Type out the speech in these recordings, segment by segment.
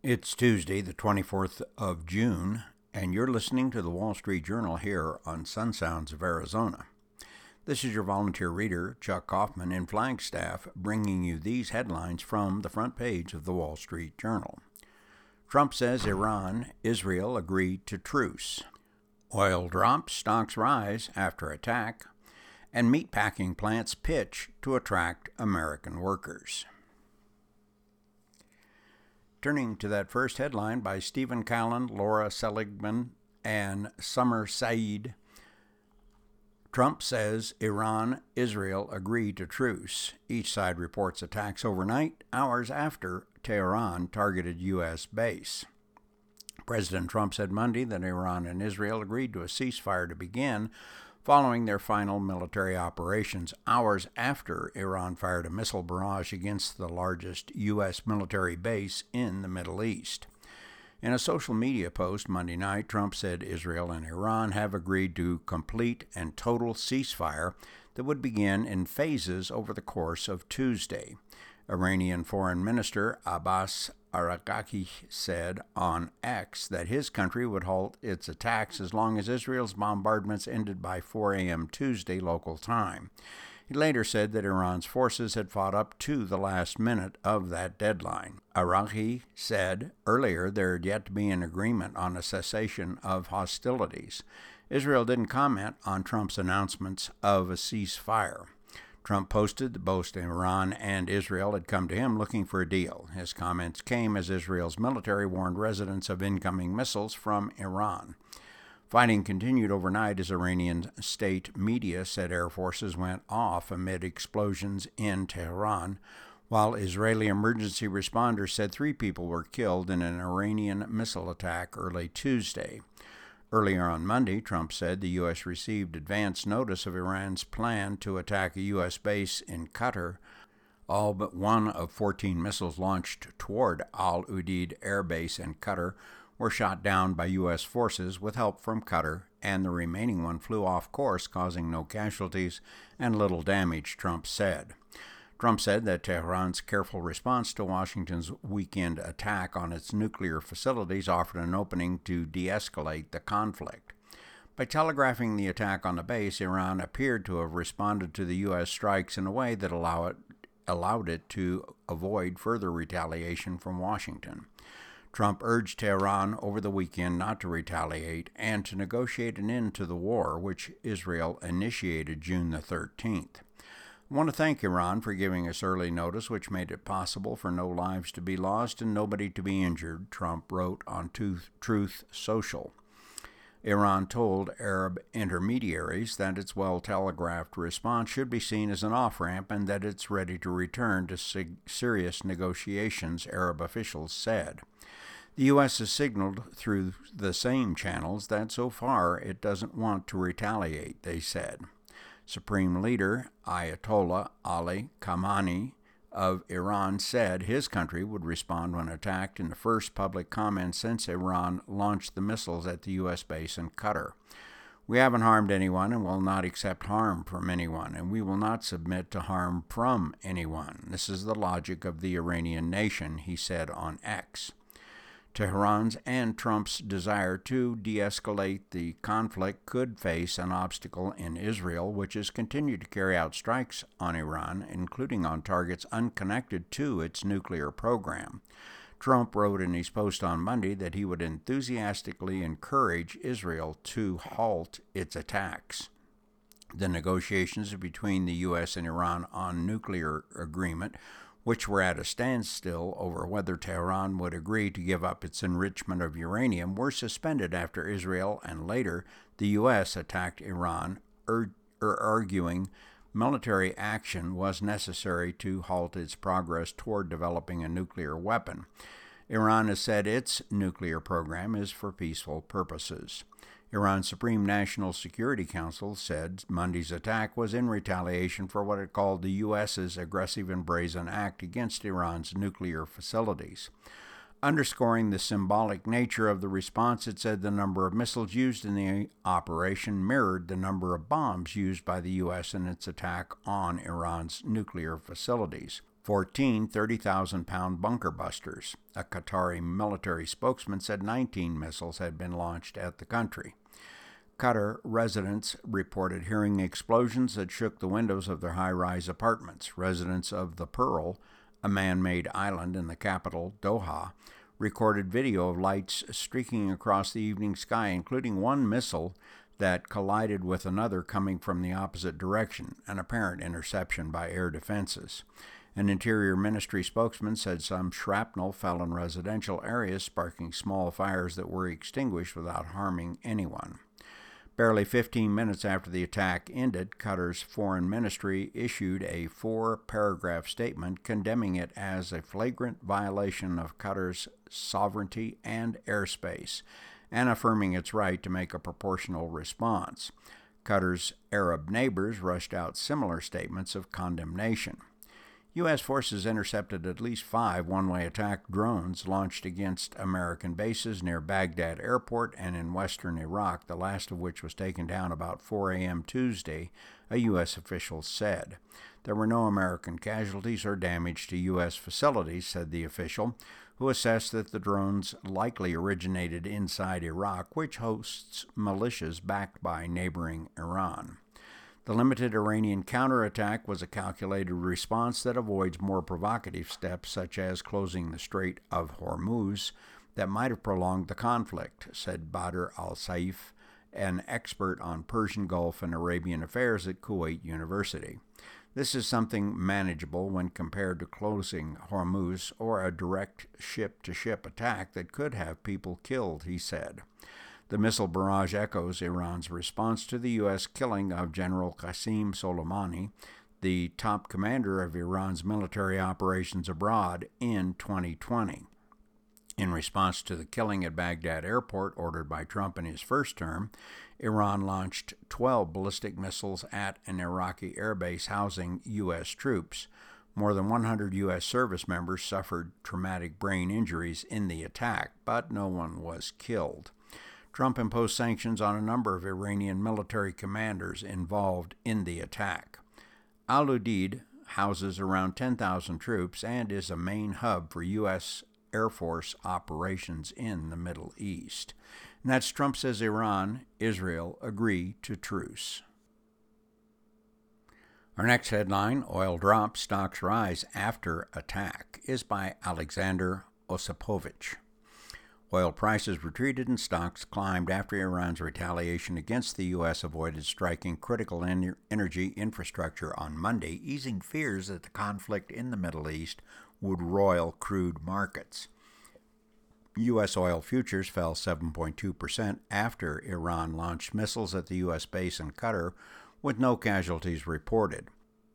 It's Tuesday, the 24th of June, and you're listening to the Wall Street Journal here on Sun Sounds of Arizona. This is your volunteer reader, Chuck Kaufman, in Flagstaff, bringing you these headlines from the front page of the Wall Street Journal. Trump says Iran, Israel agreed to truce. Oil drops, stocks rise after attack, and meatpacking plants pitch to attract American workers. Turning to that first headline by Stephen Callan, Laura Seligman, and Summer Saeed, Trump says Iran, Israel agreed to truce. Each side reports attacks overnight, hours after Tehran targeted U.S. base. President Trump said Monday that Iran and Israel agreed to a ceasefire to begin following their final military operations, hours after Iran fired a missile barrage against the largest U.S. military base in the Middle East. In a social media post Monday night, Trump said Israel and Iran have agreed to complete and total ceasefire that would begin in phases over the course of Tuesday. Iranian Foreign Minister Abbas Araghchi said on X that his country would halt its attacks as long as Israel's bombardments ended by 4 a.m. Tuesday local time. He later said that Iran's forces had fought up to the last minute of that deadline. Araghchi said earlier there had yet to be an agreement on a cessation of hostilities. Israel didn't comment on Trump's announcements of a ceasefire. Trump posted that both Iran and Israel had come to him looking for a deal. His comments came as Israel's military warned residents of incoming missiles from Iran. Fighting continued overnight as Iranian state media said air forces went off amid explosions in Tehran, while Israeli emergency responders said 3 people were killed in an Iranian missile attack early Tuesday. Earlier on Monday, Trump said the U.S. received advance notice of Iran's plan to attack a U.S. base in Qatar. All but one of 14 missiles launched toward Al Udeid Air Base in Qatar were shot down by U.S. forces with help from Qatar, and the remaining one flew off course, causing no casualties and little damage, Trump said. Trump said that Tehran's careful response to Washington's weekend attack on its nuclear facilities offered an opening to de-escalate the conflict. By telegraphing the attack on the base, Iran appeared to have responded to the U.S. strikes in a way that allowed it to avoid further retaliation from Washington. Trump urged Tehran over the weekend not to retaliate and to negotiate an end to the war, which Israel initiated June the 13th. I want to thank Iran for giving us early notice, which made it possible for no lives to be lost and nobody to be injured, Trump wrote on Truth Social. Iran told Arab intermediaries that its well-telegraphed response should be seen as an off-ramp and that it's ready to return to serious negotiations, Arab officials said. The U.S. has signaled through the same channels that so far it doesn't want to retaliate, they said. Supreme Leader Ayatollah Ali Khamenei of Iran said his country would respond when attacked in the first public comment since Iran launched the missiles at the U.S. base in Qatar. We haven't harmed anyone and will not accept harm from anyone, and we will not submit to harm from anyone. This is the logic of the Iranian nation, he said on X. Tehran's and Trump's desire to de-escalate the conflict could face an obstacle in Israel, which has continued to carry out strikes on Iran, including on targets unconnected to its nuclear program. Trump wrote in his post on Monday that he would enthusiastically encourage Israel to halt its attacks. The negotiations between the U.S. and Iran on nuclear agreement, which were at a standstill over whether Tehran would agree to give up its enrichment of uranium, were suspended after Israel and later the U.S. attacked Iran, arguing military action was necessary to halt its progress toward developing a nuclear weapon. Iran has said its nuclear program is for peaceful purposes. Iran's Supreme National Security Council said Monday's attack was in retaliation for what it called the U.S.'s aggressive and brazen act against Iran's nuclear facilities. Underscoring the symbolic nature of the response, it said the number of missiles used in the operation mirrored the number of bombs used by the U.S. in its attack on Iran's nuclear facilities. 14 30,000-pound bunker busters. A Qatari military spokesman said 19 missiles had been launched at the country. Qatar residents reported hearing explosions that shook the windows of their high-rise apartments. Residents of the Pearl, a man-made island in the capital, Doha, recorded video of lights streaking across the evening sky, including one missile that collided with another coming from the opposite direction, an apparent interception by air defenses. An Interior Ministry spokesman said some shrapnel fell in residential areas, sparking small fires that were extinguished without harming anyone. Barely 15 minutes after the attack ended, Qatar's foreign ministry issued a 4-paragraph statement condemning it as a flagrant violation of Qatar's sovereignty and airspace, and affirming its right to make a proportional response. Qatar's Arab neighbors rushed out similar statements of condemnation. U.S. forces intercepted at least 5 one-way attack drones launched against American bases near Baghdad Airport and in western Iraq, the last of which was taken down about 4 a.m. Tuesday, a U.S. official said. There were no American casualties or damage to U.S. facilities, said the official, who assessed that the drones likely originated inside Iraq, which hosts militias backed by neighboring Iran. The limited Iranian counterattack was a calculated response that avoids more provocative steps, such as closing the Strait of Hormuz, that might have prolonged the conflict, said Badr al-Saif, an expert on Persian Gulf and Arabian affairs at Kuwait University. This is something manageable when compared to closing Hormuz or a direct ship-to-ship attack that could have people killed, he said. The missile barrage echoes Iran's response to the U.S. killing of General Qasem Soleimani, the top commander of Iran's military operations abroad, in 2020. In response to the killing at Baghdad Airport ordered by Trump in his first term, Iran launched 12 ballistic missiles at an Iraqi airbase housing U.S. troops. More than 100 U.S. service members suffered traumatic brain injuries in the attack, but no one was killed. Trump imposed sanctions on a number of Iranian military commanders involved in the attack. Al-Udeid houses around 10,000 troops and is a main hub for U.S. Air Force operations in the Middle East. And that's Trump says Israel agree to truce. Our next headline, Oil Drops, Stocks Rise After Attack, is by Alexander Osipovich. Oil prices retreated and stocks climbed after Iran's retaliation against the U.S. avoided striking critical energy infrastructure on Monday, easing fears that the conflict in the Middle East would roil crude markets. U.S. oil futures fell 7.2% after Iran launched missiles at the U.S. base in Qatar, with no casualties reported.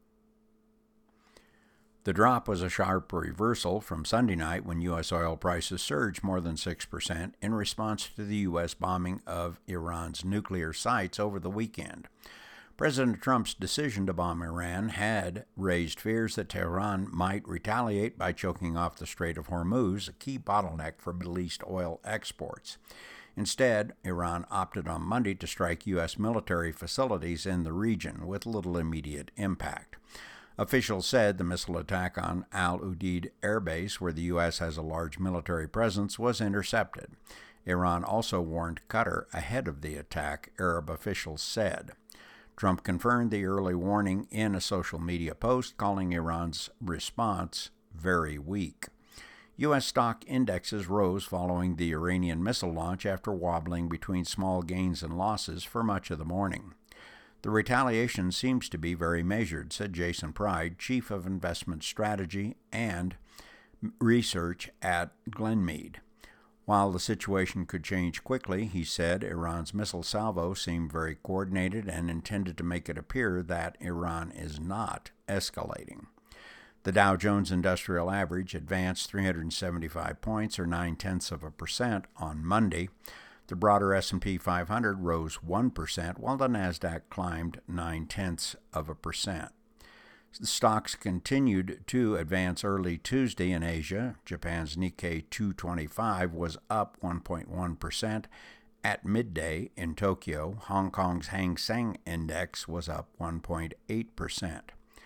The drop was a sharp reversal from Sunday night when U.S. oil prices surged more than 6% in response to the U.S. bombing of Iran's nuclear sites over the weekend. President Trump's decision to bomb Iran had raised fears that Tehran might retaliate by choking off the Strait of Hormuz, a key bottleneck for Middle East oil exports. Instead, Iran opted on Monday to strike U.S. military facilities in the region with little immediate impact. Officials said the missile attack on Al-Udeid Air Base, where the U.S. has a large military presence, was intercepted. Iran also warned Qatar ahead of the attack, Arab officials said. Trump confirmed the early warning in a social media post, calling Iran's response very weak. U.S. stock indexes rose following the Iranian missile launch after wobbling between small gains and losses for much of the morning. The retaliation seems to be very measured, said Jason Pride, Chief of Investment Strategy and Research at Glenmead. While the situation could change quickly, he said Iran's missile salvo seemed very coordinated and intended to make it appear that Iran is not escalating. The Dow Jones Industrial Average advanced 375 points, or 0.9% on Monday. The broader S&P 500 rose 1%, while the Nasdaq climbed 0.9%. The stocks continued to advance early Tuesday in Asia. Japan's Nikkei 225 was up 1.1%. At midday in Tokyo, Hong Kong's Hang Seng Index was up 1.8%.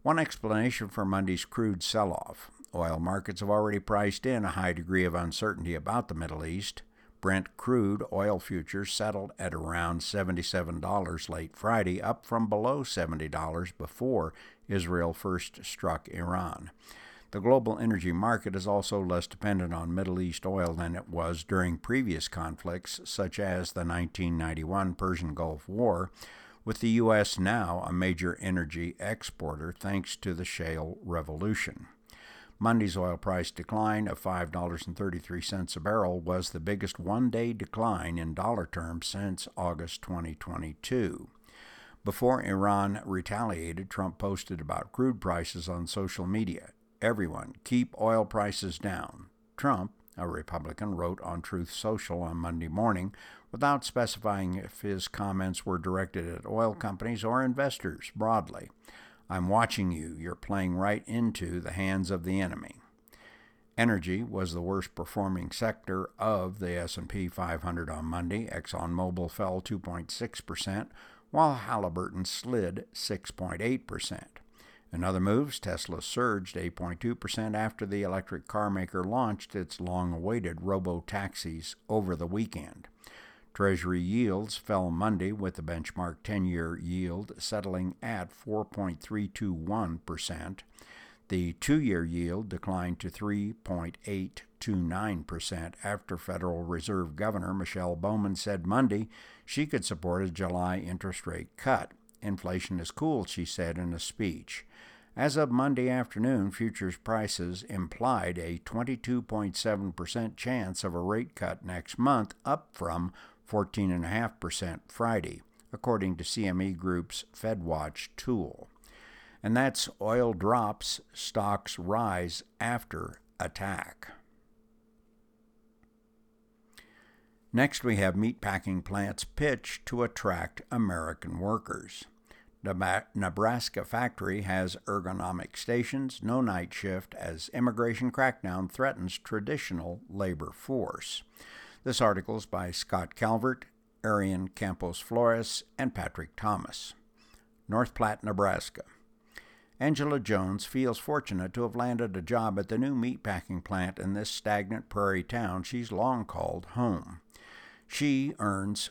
One explanation for Monday's crude sell-off. Oil markets have already priced in a high degree of uncertainty about the Middle East. Brent crude oil futures settled at around $77 late Friday, up from below $70 before Israel first struck Iran. The global energy market is also less dependent on Middle East oil than it was during previous conflicts, such as the 1991 Persian Gulf War, with the U.S. now a major energy exporter thanks to the shale revolution. Monday's oil price decline of $5.33 a barrel was the biggest one-day decline in dollar terms since August 2022. Before Iran retaliated, Trump posted about crude prices on social media. "Everyone, keep oil prices down." Trump, a Republican, wrote on Truth Social on Monday morning without specifying if his comments were directed at oil companies or investors broadly. "I'm watching you. You're playing right into the hands of the enemy." Energy was the worst performing sector of the S&P 500 on Monday. ExxonMobil fell 2.6%, while Halliburton slid 6.8%. In other moves, Tesla surged 8.2% after the electric car maker launched its long-awaited robo-taxis over the weekend. Treasury yields fell Monday, with the benchmark 10-year yield settling at 4.321%. The 2-year yield declined to 3.829% after Federal Reserve Governor Michelle Bowman said Monday she could support a July interest rate cut. "Inflation is cooled," she said in a speech. As of Monday afternoon, futures prices implied a 22.7% chance of a rate cut next month, up from 14.5% Friday, according to CME Group's FedWatch tool. And that's oil drops, stocks rise after attack. Next, we have meatpacking plants pitch to attract American workers. Nebraska factory has ergonomic stations, no night shift, as immigration crackdown threatens traditional labor force. This article is by Scott Calvert, Arian Campos Flores, and Patrick Thomas. North Platte, Nebraska. Angela Jones feels fortunate to have landed a job at the new meatpacking plant in this stagnant prairie town she's long called home. She earns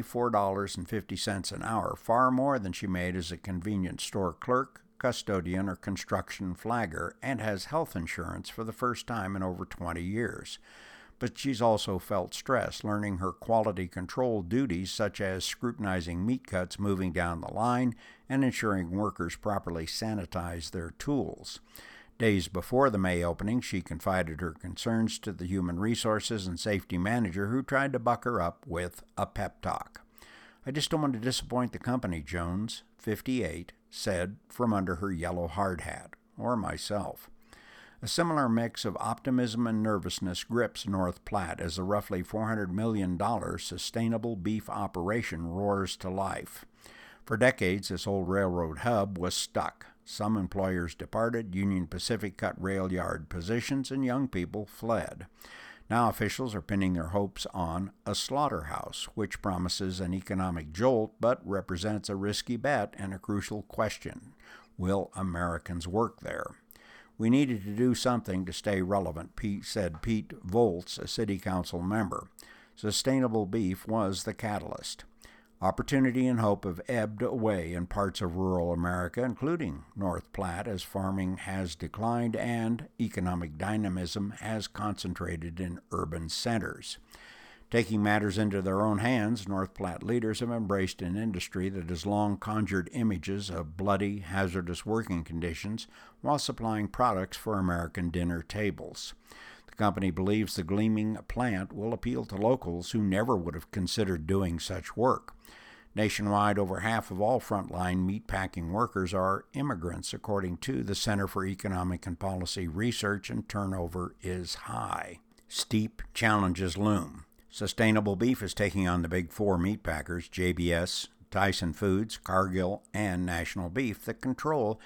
$24.50 an hour, far more than she made as a convenience store clerk, custodian, or construction flagger, and has health insurance for the first time in over 20 years. But she's also felt stress learning her quality control duties, such as scrutinizing meat cuts moving down the line and ensuring workers properly sanitize their tools. Days before the May opening, she confided her concerns to the human resources and safety manager, who tried to buck her up with a pep talk. "I just don't want to disappoint the company," Jones, 58, said from under her yellow hard hat, "or myself." A similar mix of optimism and nervousness grips North Platte as the roughly $400 million sustainable beef operation roars to life. For decades, this old railroad hub was stuck. Some employers departed, Union Pacific cut rail yard positions, and young people fled. Now officials are pinning their hopes on a slaughterhouse, which promises an economic jolt but represents a risky bet and a crucial question. Will Americans work there? "We needed to do something to stay relevant," said Pete Volz, a city council member. Sustainable beef was the catalyst. Opportunity and hope have ebbed away in parts of rural America, including North Platte, as farming has declined and economic dynamism has concentrated in urban centers. Taking matters into their own hands, North Platte leaders have embraced an industry that has long conjured images of bloody, hazardous working conditions while supplying products for American dinner tables. The company believes the gleaming plant will appeal to locals who never would have considered doing such work. Nationwide, over half of all frontline meatpacking workers are immigrants, according to the Center for Economic and Policy Research, and turnover is high. Steep challenges loom. Sustainable beef is taking on the big four meatpackers, JBS, Tyson Foods, Cargill, and National Beef, that control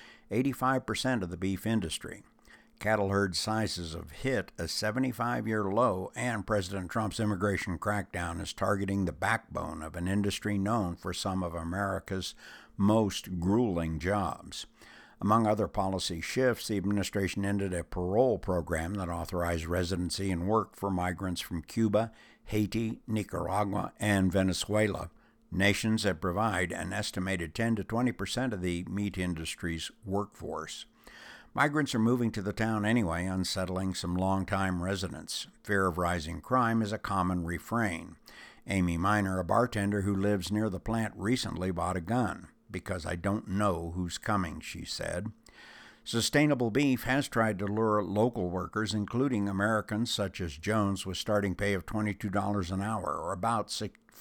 85% of the beef industry. Cattle herd sizes have hit a 75-year low, and President Trump's immigration crackdown is targeting the backbone of an industry known for some of America's most grueling jobs. Among other policy shifts, the administration ended a parole program that authorized residency and work for migrants from Cuba, Haiti, Nicaragua, and Venezuela, nations that provide an estimated 10 to 20% of the meat industry's workforce. Migrants are moving to the town anyway, unsettling some longtime residents. Fear of rising crime is a common refrain. Amy Miner, a bartender who lives near the plant, recently bought a gun. "Because I don't know who's coming," she said. Sustainable Beef has tried to lure local workers, including Americans such as Jones, with starting pay of $22 an hour, or about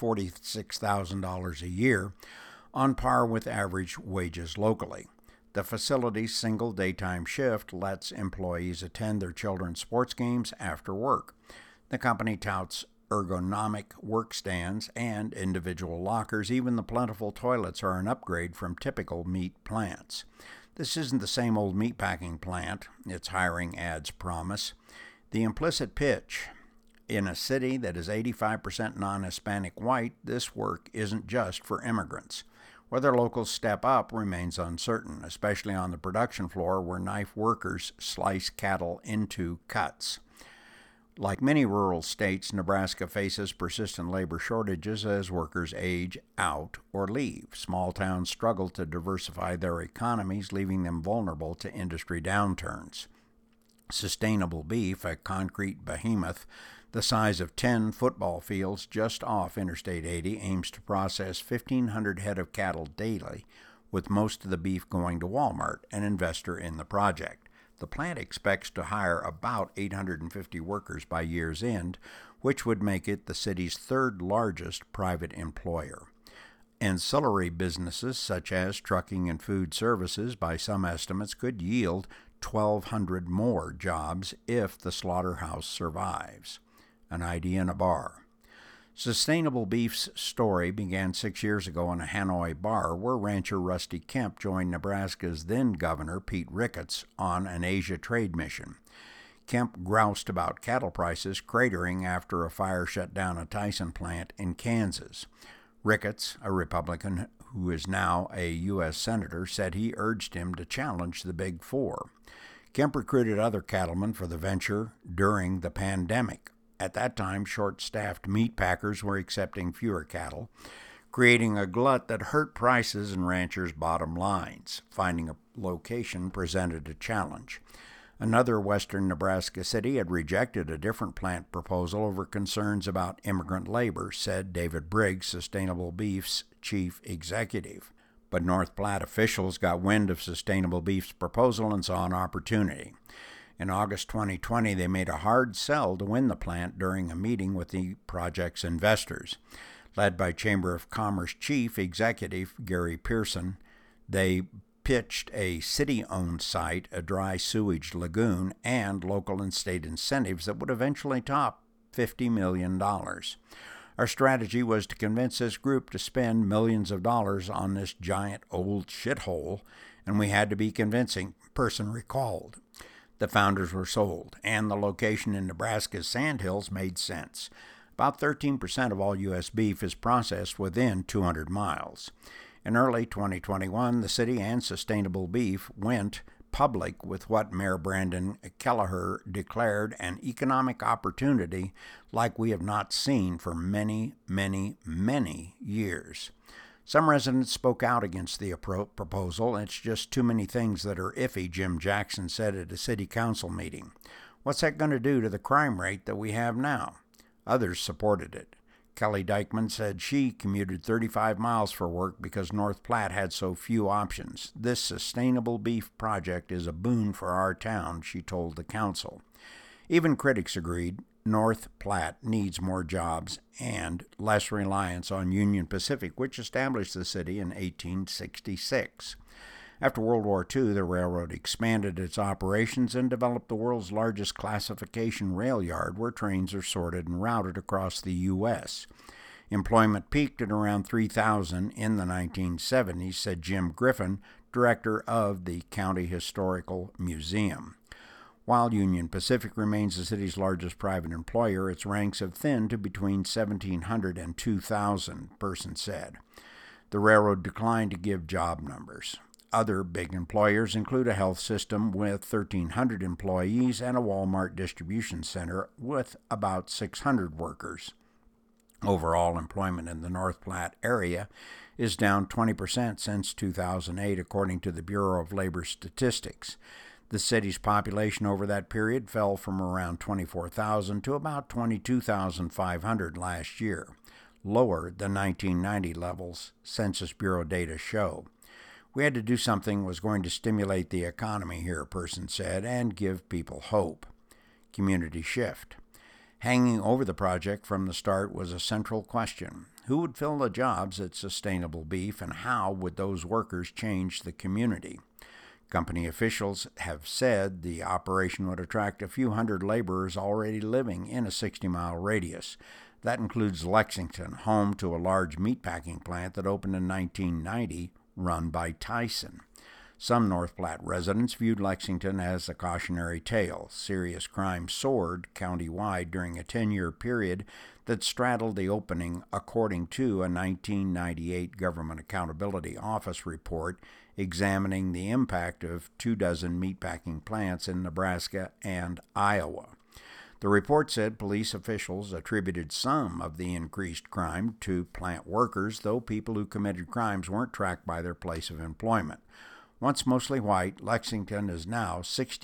$46,000 a year, on par with average wages locally. The facility's single daytime shift lets employees attend their children's sports games after work. The company touts ergonomic workstands and individual lockers. Even the plentiful toilets are an upgrade from typical meat plants. This isn't the same old meatpacking plant, its hiring ads promise. The implicit pitch: in a city that is 85% non-Hispanic white, this work isn't just for immigrants. Whether locals step up remains uncertain, especially on the production floor where knife workers slice cattle into cuts. Like many rural states, Nebraska faces persistent labor shortages as workers age out or leave. Small towns struggle to diversify their economies, leaving them vulnerable to industry downturns. Sustainable Beef, a concrete behemoth the size of 10 football fields just off Interstate 80, aims to process 1,500 head of cattle daily, with most of the beef going to Walmart, an investor in the project. The plant expects to hire about 850 workers by year's end, which would make it the city's third largest private employer. Ancillary businesses such as trucking and food services, by some estimates, could yield 1,200 more jobs if the slaughterhouse survives. An idea in a bar. Sustainable Beef's story began 6 years ago in a Hanoi bar where rancher Rusty Kemp joined Nebraska's then-Governor Pete Ricketts on an Asia trade mission. Kemp groused about cattle prices cratering after a fire shut down a Tyson plant in Kansas. Ricketts, a Republican who is now a U.S. Senator, said he urged him to challenge the Big Four. Kemp recruited other cattlemen for the venture during the pandemic. At that time, short-staffed meat packers were accepting fewer cattle, creating a glut that hurt prices and ranchers' bottom lines. Finding a location presented a challenge. Another western Nebraska city had rejected a different plant proposal over concerns about immigrant labor, said David Briggs, Sustainable Beef's chief executive. But North Platte officials got wind of Sustainable Beef's proposal and saw an opportunity. In August 2020, they made a hard sell to win the plant during a meeting with the project's investors. Led by Chamber of Commerce Chief Executive Gary Pearson, they pitched a city-owned site, a dry sewage lagoon, and local and state incentives that would eventually top $50 million. Our strategy was to convince this group to spend millions of dollars on this giant old shithole, and we had to be convincing, Pearson recalled. The founders were sold, and the location in Nebraska's Sandhills made sense. About 13% of all U.S. beef is processed within 200 miles. In early 2021, the city and Sustainable Beef went public with what Mayor Brandon Kelleher declared an economic opportunity like we have not seen for many, many, many years. Some residents spoke out against the proposal. It's just too many things that are iffy, Jim Jackson said at a city council meeting. What's that going to do to the crime rate that we have now? Others supported it. Kelly Dykeman said she commuted 35 miles for work because North Platte had so few options. This Sustainable Beef project is a boon for our town, she told the council. Even critics agreed North Platte needs more jobs and less reliance on Union Pacific, which established the city in 1866. After World War II, the railroad expanded its operations and developed the world's largest classification rail yard where trains are sorted and routed across the U.S. Employment peaked at around 3,000 in the 1970s, said Jim Griffin, director of the County Historical Museum. While Union Pacific remains the city's largest private employer, its ranks have thinned to between 1,700 and 2,000, Person said. The railroad declined to give job numbers. Other big employers include a health system with 1,300 employees and a Walmart distribution center with about 600 workers. Overall employment in the North Platte area is down 20% since 2008, according to the Bureau of Labor Statistics. The city's population over that period fell from around 24,000 to about 22,500 last year, lower than 1990 levels, Census Bureau data show. We had to do something was going to stimulate the economy here, a person said, and give people hope. Community shift. Hanging over the project from the start was a central question. Who would fill the jobs at Sustainable Beef, and how would those workers change the community? Company officials have said the operation would attract a few hundred laborers already living in a 60-mile radius. That includes Lexington, home to a large meatpacking plant that opened in 1990, run by Tyson. Some North Platte residents viewed Lexington as a cautionary tale. Serious crime soared countywide during a 10-year period that straddled the opening, according to a 1998 Government Accountability Office report examining the impact of 24 meatpacking plants in Nebraska and Iowa. The report said police officials attributed some of the increased crime to plant workers, though people who committed crimes weren't tracked by their place of employment. Once mostly white, Lexington is now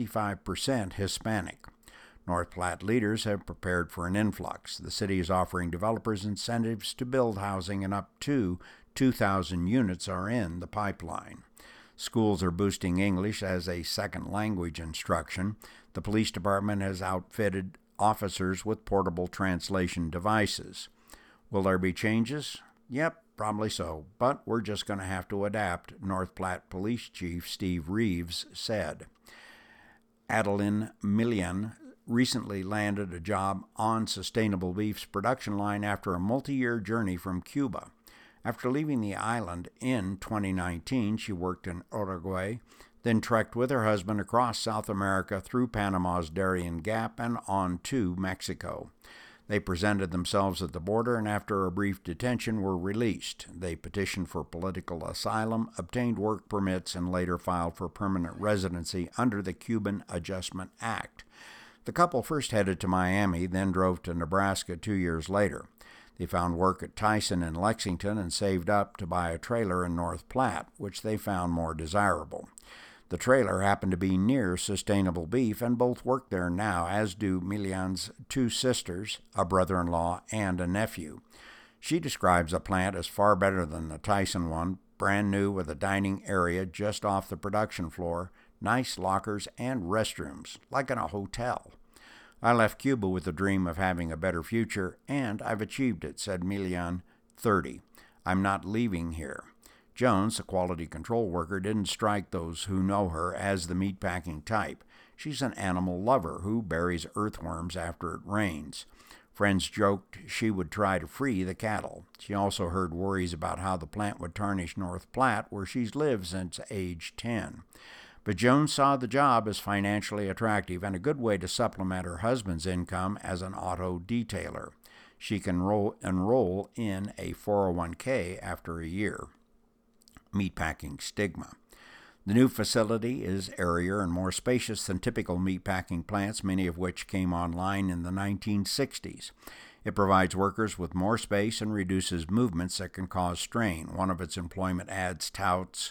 65% Hispanic. North Platte leaders have prepared for an influx. The city is offering developers incentives to build housing, and up to 2,000 units are in the pipeline. Schools are boosting English as a second language instruction. The police department has outfitted officers with portable translation devices. Will there be changes? Yep, probably so, but we're just going to have to adapt, North Platte Police Chief Steve Reeves said. Adeline Millian recently landed a job on Sustainable Beef's production line after a multi-year journey from Cuba. After leaving the island in 2019, she worked in Uruguay, then trekked with her husband across South America through Panama's Darien Gap and on to Mexico. They presented themselves at the border and after a brief detention were released. They petitioned for political asylum, obtained work permits, and later filed for permanent residency under the Cuban Adjustment Act. The couple first headed to Miami, then drove to Nebraska 2 years later. They found work at Tyson in Lexington and saved up to buy a trailer in North Platte, which they found more desirable. The trailer happened to be near Sustainable Beef, and both work there now, as do Milian's two sisters, a brother-in-law, and a nephew. She describes the plant as far better than the Tyson one, brand new with a dining area just off the production floor, nice lockers, and restrooms, like in a hotel. I left Cuba with the dream of having a better future, and I've achieved it, said Milian, 30. I'm not leaving here. Jones, a quality control worker, didn't strike those who know her as the meatpacking type. She's an animal lover who buries earthworms after it rains. Friends joked she would try to free the cattle. She also heard worries about how the plant would tarnish North Platte, where she's lived since age 10. But Jones saw the job as financially attractive and a good way to supplement her husband's income as an auto detailer. She can enroll in a 401k after a year. Meatpacking stigma. The new facility is airier and more spacious than typical meatpacking plants, many of which came online in the 1960s. It provides workers with more space and reduces movements that can cause strain. One of its employment ads touts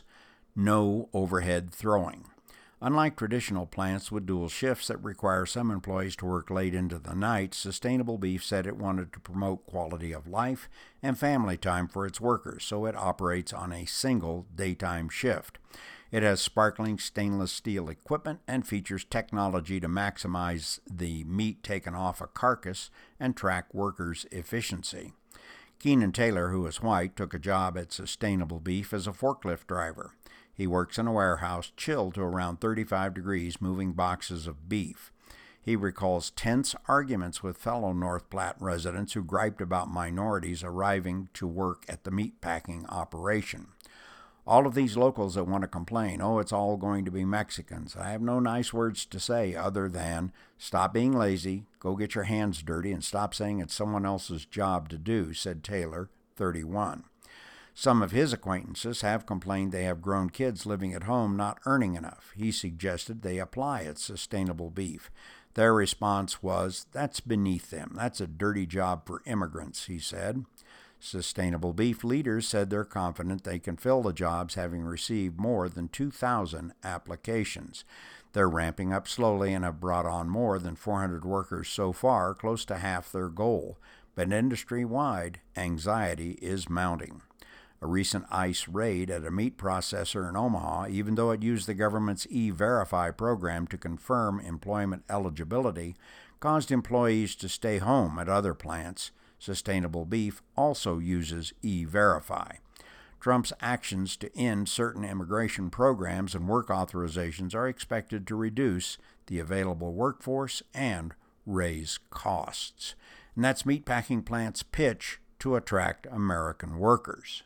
no overhead throwing. Unlike traditional plants with dual shifts that require some employees to work late into the night, Sustainable Beef said it wanted to promote quality of life and family time for its workers, so it operates on a single daytime shift. It has sparkling stainless steel equipment and features technology to maximize the meat taken off a carcass and track workers' efficiency. Keenan Taylor, who is white, took a job at Sustainable Beef as a forklift driver. He works in a warehouse chilled to around 35 degrees, moving boxes of beef. He recalls tense arguments with fellow North Platte residents who griped about minorities arriving to work at the meatpacking operation. All of these locals that want to complain, oh, it's all going to be Mexicans. I have no nice words to say other than stop being lazy, go get your hands dirty, and stop saying it's someone else's job to do, said Taylor, 31. Some of his acquaintances have complained they have grown kids living at home not earning enough. He suggested they apply at Sustainable Beef. Their response was, "That's beneath them. That's a dirty job for immigrants," he said. Sustainable Beef leaders said they're confident they can fill the jobs, having received more than 2,000 applications. They're ramping up slowly and have brought on more than 400 workers so far, close to half their goal. But industry-wide, anxiety is mounting. A recent ICE raid at a meat processor in Omaha, even though it used the government's E-Verify program to confirm employment eligibility, caused employees to stay home at other plants. Sustainable Beef also uses E-Verify. Trump's actions to end certain immigration programs and work authorizations are expected to reduce the available workforce and raise costs. And that's meatpacking plants' pitch to attract American workers.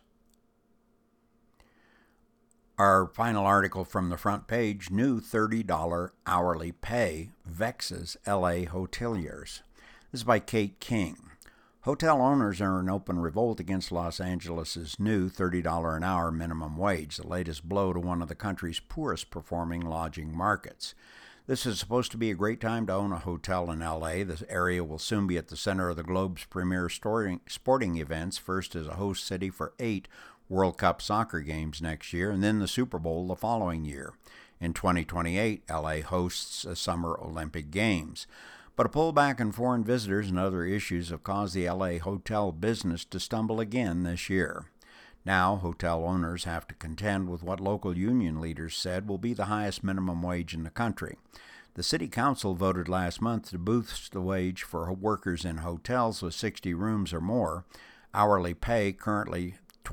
Our final article from the front page, new $30 hourly pay vexes LA hoteliers. This is by Kate King. Hotel owners are in open revolt against Los Angeles' new $30 an hour minimum wage, the latest blow to one of the country's poorest performing lodging markets. This is supposed to be a great time to own a hotel in LA. This area will soon be at the center of the globe's premier sporting events, first as a host city for 8 World Cup soccer games next year, and then the Super Bowl the following year. In 2028, LA hosts the Summer Olympic Games. But a pullback in foreign visitors and other issues have caused the LA hotel business to stumble again this year. Now, hotel owners have to contend with what local union leaders said will be the highest minimum wage in the country. The City Council voted last month to boost the wage for workers in hotels with 60 rooms or more. Hourly pay, currently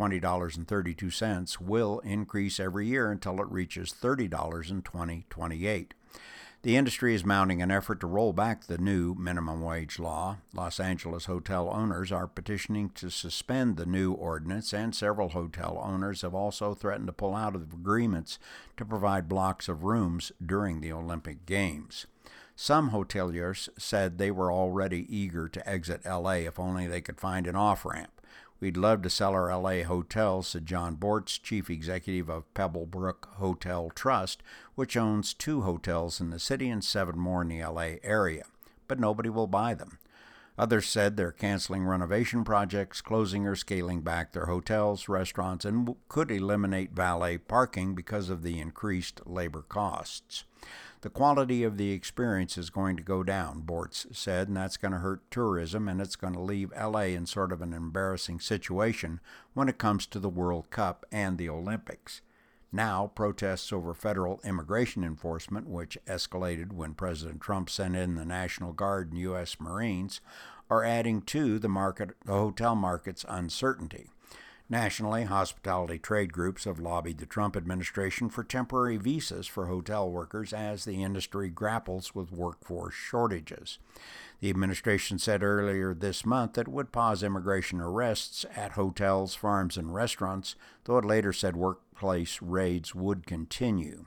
$20.32, will increase every year until it reaches $30 in 2028. The industry is mounting an effort to roll back the new minimum wage law. Los Angeles hotel owners are petitioning to suspend the new ordinance, and several hotel owners have also threatened to pull out of agreements to provide blocks of rooms during the Olympic Games. Some hoteliers said they were already eager to exit LA if only they could find an off-ramp. "We'd love to sell our LA hotels," said John Bortz, chief executive of Pebblebrook Hotel Trust, which owns 2 hotels in the city and 7 more in the LA area. "But nobody will buy them." Others said they're canceling renovation projects, closing or scaling back their hotels, restaurants, and could eliminate valet parking because of the increased labor costs. "The quality of the experience is going to go down," Bortz said, "and that's going to hurt tourism, and it's going to leave LA in sort of an embarrassing situation when it comes to the World Cup and the Olympics." Now, protests over federal immigration enforcement, which escalated when President Trump sent in the National Guard and U.S. Marines, are adding to the hotel market's uncertainty. Nationally, hospitality trade groups have lobbied the Trump administration for temporary visas for hotel workers as the industry grapples with workforce shortages. The administration said earlier this month that it would pause immigration arrests at hotels, farms, and restaurants, though it later said workplace raids would continue.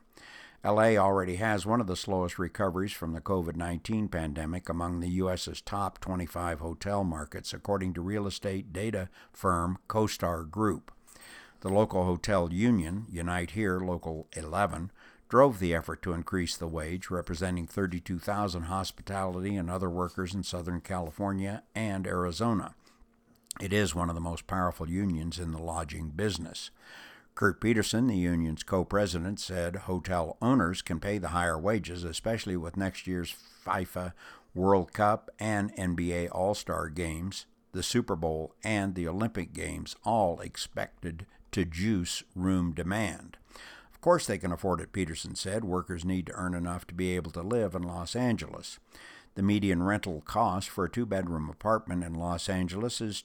LA already has one of the slowest recoveries from the COVID-19 pandemic among the U.S.'s top 25 hotel markets, according to real estate data firm CoStar Group. The local hotel union, Unite Here Local 11, drove the effort to increase the wage, representing 32,000 hospitality and other workers in Southern California and Arizona. It is one of the most powerful unions in the lodging business. Kurt Peterson, the union's co-president, said hotel owners can pay the higher wages, especially with next year's FIFA World Cup and NBA All-Star Games, the Super Bowl, and the Olympic Games, all expected to juice room demand. Of course they can afford it, Peterson said. Workers need to earn enough to be able to live in Los Angeles. The median rental cost for a 2-bedroom apartment in Los Angeles is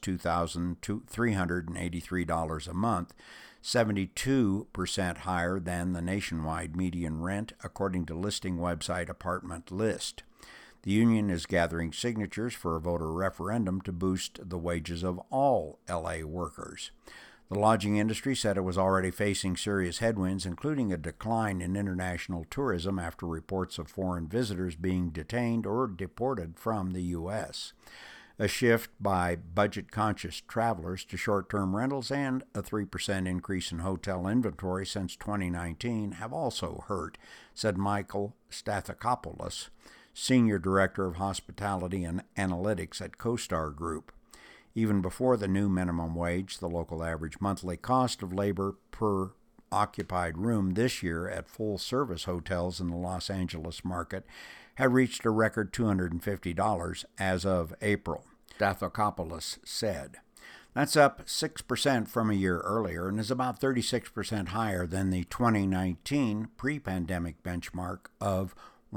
$2,383 a month, 72% higher than the nationwide median rent, according to listing website Apartment List. The union is gathering signatures for a voter referendum to boost the wages of all LA workers. The lodging industry said it was already facing serious headwinds, including a decline in international tourism after reports of foreign visitors being detained or deported from the U.S. A shift by budget-conscious travelers to short-term rentals and a 3% increase in hotel inventory since 2019 have also hurt, said Michael Stathopoulos, Senior Director of Hospitality and Analytics at CoStar Group. Even before the new minimum wage, the local average monthly cost of labor per occupied room this year at full-service hotels in the Los Angeles market had reached a record $250 as of April, Stathopoulos said. That's up 6% from a year earlier and is about 36% higher than the 2019 pre-pandemic benchmark of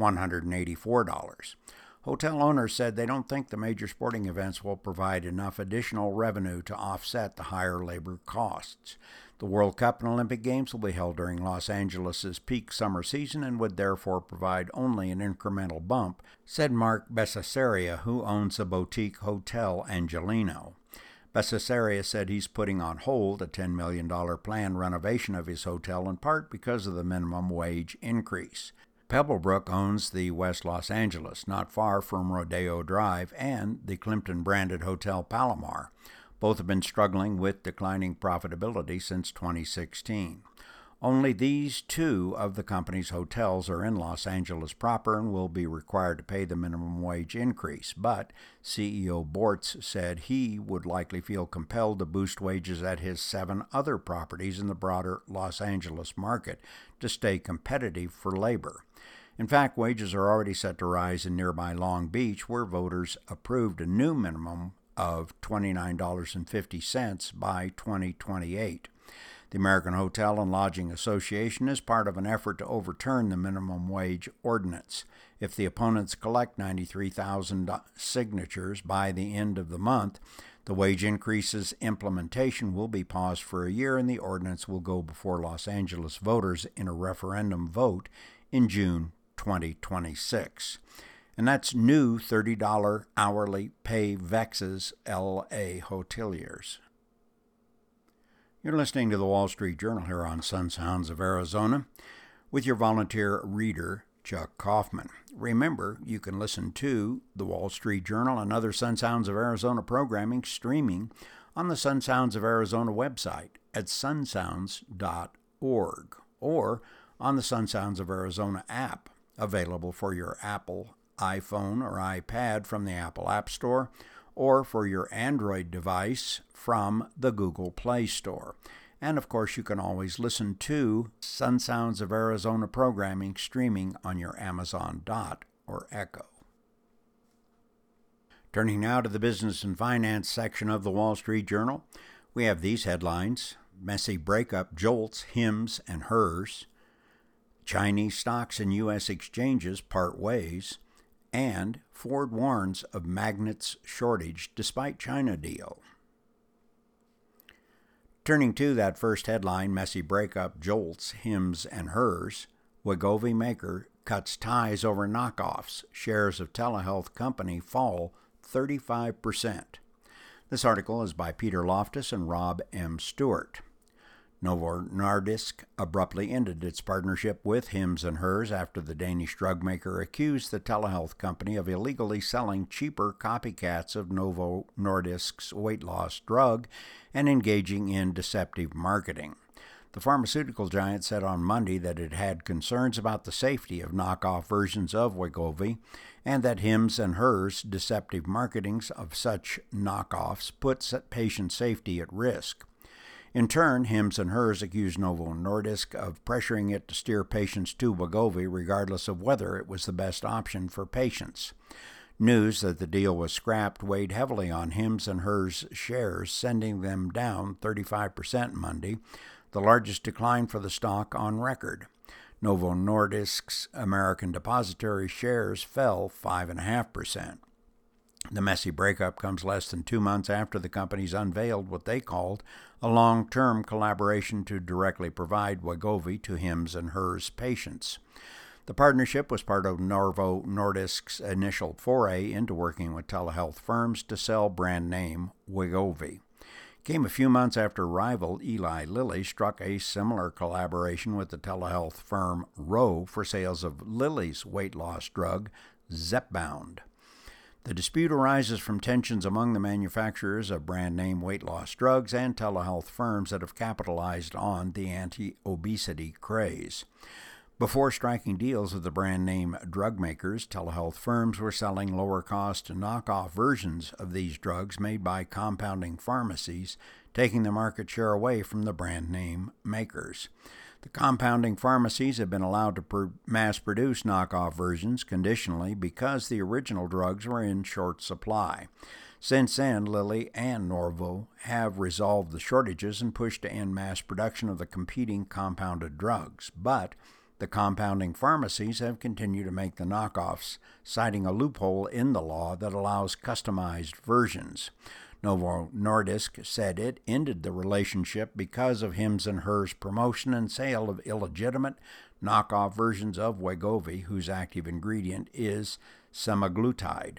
$184. Hotel owners said they don't think the major sporting events will provide enough additional revenue to offset the higher labor costs. The World Cup and Olympic Games will be held during Los Angeles' peak summer season and would therefore provide only an incremental bump, said Mark Bessasaria, who owns the boutique Hotel Angelino. Bessasaria said he's putting on hold a $10 million planned renovation of his hotel in part because of the minimum wage increase. Pebblebrook owns the West Los Angeles, not far from Rodeo Drive, and the Clifton-branded Hotel Palomar. Both have been struggling with declining profitability since 2016. Only these two of the company's hotels are in Los Angeles proper and will be required to pay the minimum wage increase, but CEO Bortz said he would likely feel compelled to boost wages at his 7 other properties in the broader Los Angeles market to stay competitive for labor. In fact, wages are already set to rise in nearby Long Beach, where voters approved a new minimum of $29.50 by 2028. The American Hotel and Lodging Association is part of an effort to overturn the minimum wage ordinance. If the opponents collect 93,000 signatures by the end of the month, the wage increase's implementation will be paused for a year and the ordinance will go before Los Angeles voters in a referendum vote in June 2026. And that's new $30 hourly pay vexes LA hoteliers. You're listening to the Wall Street Journal here on Sun Sounds of Arizona with your volunteer reader, Chuck Kaufman. Remember, you can listen to the Wall Street Journal and other Sun Sounds of Arizona programming streaming on the Sun Sounds of Arizona website at sunsounds.org or on the Sun Sounds of Arizona app, available for your Apple iPhone or iPad from the Apple App Store, or for your Android device from the Google Play Store. And of course, you can always listen to Sun Sounds of Arizona programming streaming on your Amazon Dot or Echo. Turning now to the business and finance section of the Wall Street Journal, we have these headlines: Messy breakup jolts Hims and Hers, Chinese stocks and U.S. exchanges part ways, and Ford warns of magnets shortage despite China deal. Turning to that first headline, Messy breakup jolts Hims and Hers, Wegovy maker cuts ties over knockoffs, shares of telehealth company fall 35%. This article is by Peter Loftus and Rob M. Stewart. Novo Nordisk abruptly ended its partnership with Hims & Hers after the Danish drug maker accused the telehealth company of illegally selling cheaper copycats of Novo Nordisk's weight loss drug and engaging in deceptive marketing. The pharmaceutical giant said on Monday that it had concerns about the safety of knockoff versions of Wegovy and that Hims & Hers' deceptive marketings of such knockoffs puts patient safety at risk. In turn, Hims & Hers accused Novo Nordisk of pressuring it to steer patients to Wegovy regardless of whether it was the best option for patients. News that the deal was scrapped weighed heavily on Hims & Hers shares, sending them down 35% Monday, the largest decline for the stock on record. Novo Nordisk's American depository shares fell 5.5%. The messy breakup comes less than 2 months after the companies unveiled what they called a long-term collaboration to directly provide Wegovy to Hims & Hers patients. The partnership was part of Novo Nordisk's initial foray into working with telehealth firms to sell brand name Wegovy. It came a few months after rival Eli Lilly struck a similar collaboration with the telehealth firm Ro for sales of Lilly's weight loss drug, Zepbound. The dispute arises from tensions among the manufacturers of brand name weight loss drugs and telehealth firms that have capitalized on the anti-obesity craze. Before striking deals with the brand name drug makers, telehealth firms were selling lower-cost knockoff versions of these drugs made by compounding pharmacies, taking the market share away from the brand name makers. The compounding pharmacies have been allowed to mass-produce knockoff versions conditionally because the original drugs were in short supply. Since then, Lilly and Novo have resolved the shortages and pushed to end mass production of the competing compounded drugs. But the compounding pharmacies have continued to make the knockoffs, citing a loophole in the law that allows customized versions. Novo Nordisk said it ended the relationship because of Hims & Hers promotion and sale of illegitimate knockoff versions of Wegovy, whose active ingredient is semaglutide.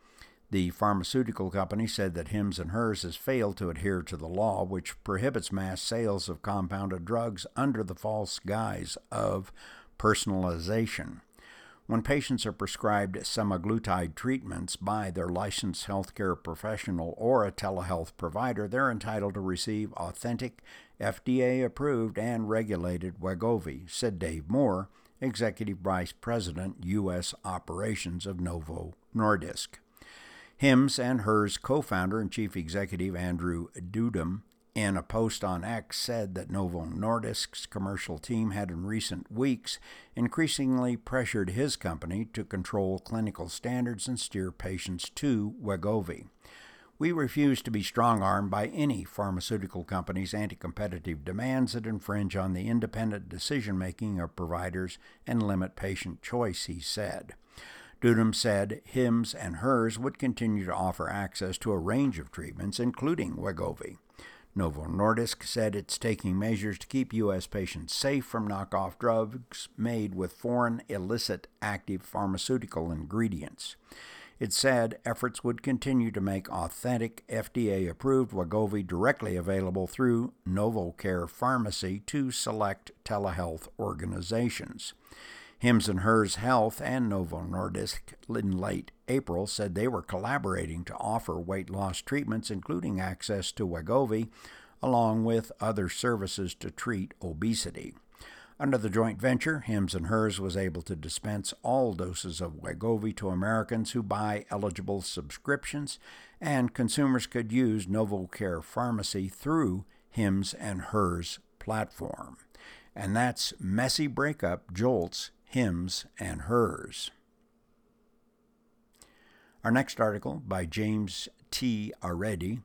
The pharmaceutical company said that Hims & Hers has failed to adhere to the law, which prohibits mass sales of compounded drugs under the false guise of personalization. When patients are prescribed semaglutide treatments by their licensed healthcare professional or a telehealth provider, they're entitled to receive authentic, FDA-approved and regulated Wegovy, said Dave Moore, Executive Vice President, U.S. Operations of Novo Nordisk. Hims & Hers co-founder and chief executive Andrew Dudum, in a post on X, said that Novo Nordisk's commercial team had in recent weeks increasingly pressured his company to control clinical standards and steer patients to Wegovy. We refuse to be strong-armed by any pharmaceutical company's anti-competitive demands that infringe on the independent decision-making of providers and limit patient choice, he said. Dudum said Hims & Hers would continue to offer access to a range of treatments, including Wegovy. Novo Nordisk said it's taking measures to keep U.S. patients safe from knockoff drugs made with foreign illicit active pharmaceutical ingredients. It said efforts would continue to make authentic FDA-approved Wegovy directly available through NovoCare Pharmacy to select telehealth organizations. Hims & Hers Health and Novo Nordisk in late April said they were collaborating to offer weight loss treatments, including access to Wegovy, along with other services to treat obesity. Under the joint venture, Hims & Hers was able to dispense all doses of Wegovy to Americans who buy eligible subscriptions, and consumers could use NovoCare Pharmacy through Hims & Hers platform. And that's Messy Breakup Jolts Hims & Hers. Our next article by James T. Aredi,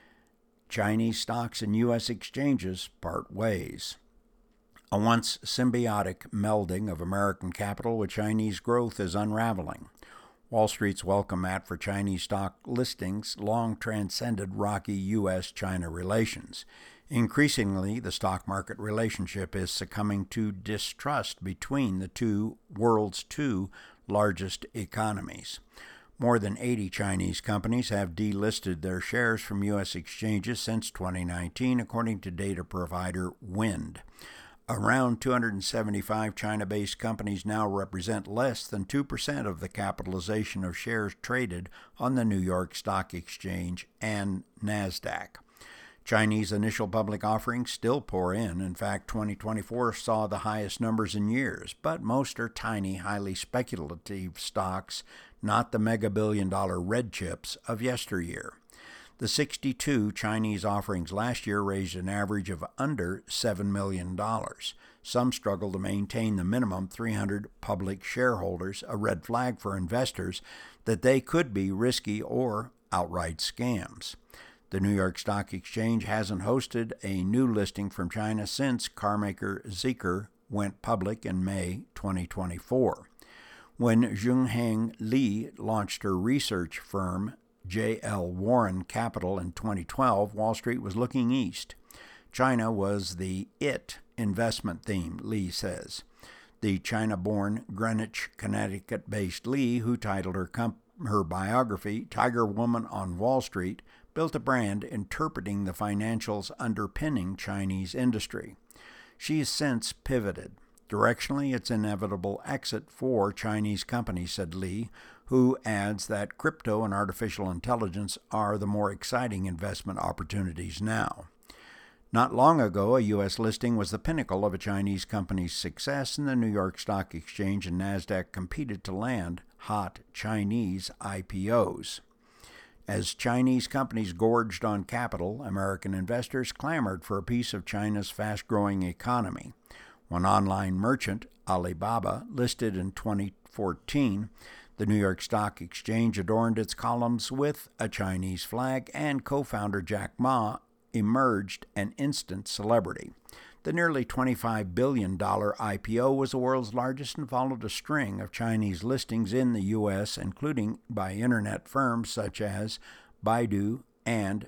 Chinese Stocks and U.S. Exchanges Part Ways. A once symbiotic melding of American capital with Chinese growth is unraveling. Wall Street's welcome mat for Chinese stock listings long transcended rocky U.S.-China relations. Increasingly, the stock market relationship is succumbing to distrust between the world's two largest economies. More than 80 Chinese companies have delisted their shares from U.S. exchanges since 2019, according to data provider Wind. Around 275 China-based companies now represent less than 2% of the capitalization of shares traded on the New York Stock Exchange and NASDAQ. Chinese initial public offerings still pour in. In fact, 2024 saw the highest numbers in years, but most are tiny, highly speculative stocks, not the mega-billion-dollar red chips of yesteryear. The 62 Chinese offerings last year raised an average of under $7 million. Some struggle to maintain the minimum 300 public shareholders, a red flag for investors that they could be risky or outright scams. The New York Stock Exchange hasn't hosted a new listing from China since carmaker Zeekr went public in May 2024. When Zhongheng Li launched her research firm J.L. Warren Capital in 2012, Wall Street was looking east. China was the "it" investment theme, Li says. The China-born Greenwich, Connecticut-based Li, who titled her biography Tiger Woman on Wall Street, built a brand interpreting the financials underpinning Chinese industry. She has since pivoted. Directionally, it's inevitable exit for Chinese companies, said Li, who adds that crypto and artificial intelligence are the more exciting investment opportunities now. Not long ago, a U.S. listing was the pinnacle of a Chinese company's success, and the New York Stock Exchange and NASDAQ competed to land hot Chinese IPOs. As Chinese companies gorged on capital, American investors clamored for a piece of China's fast-growing economy. One online merchant, Alibaba, listed in 2014, the New York Stock Exchange adorned its columns with a Chinese flag, and co-founder Jack Ma emerged an instant celebrity. The nearly $25 billion IPO was the world's largest and followed a string of Chinese listings in the U.S., including by internet firms such as Baidu and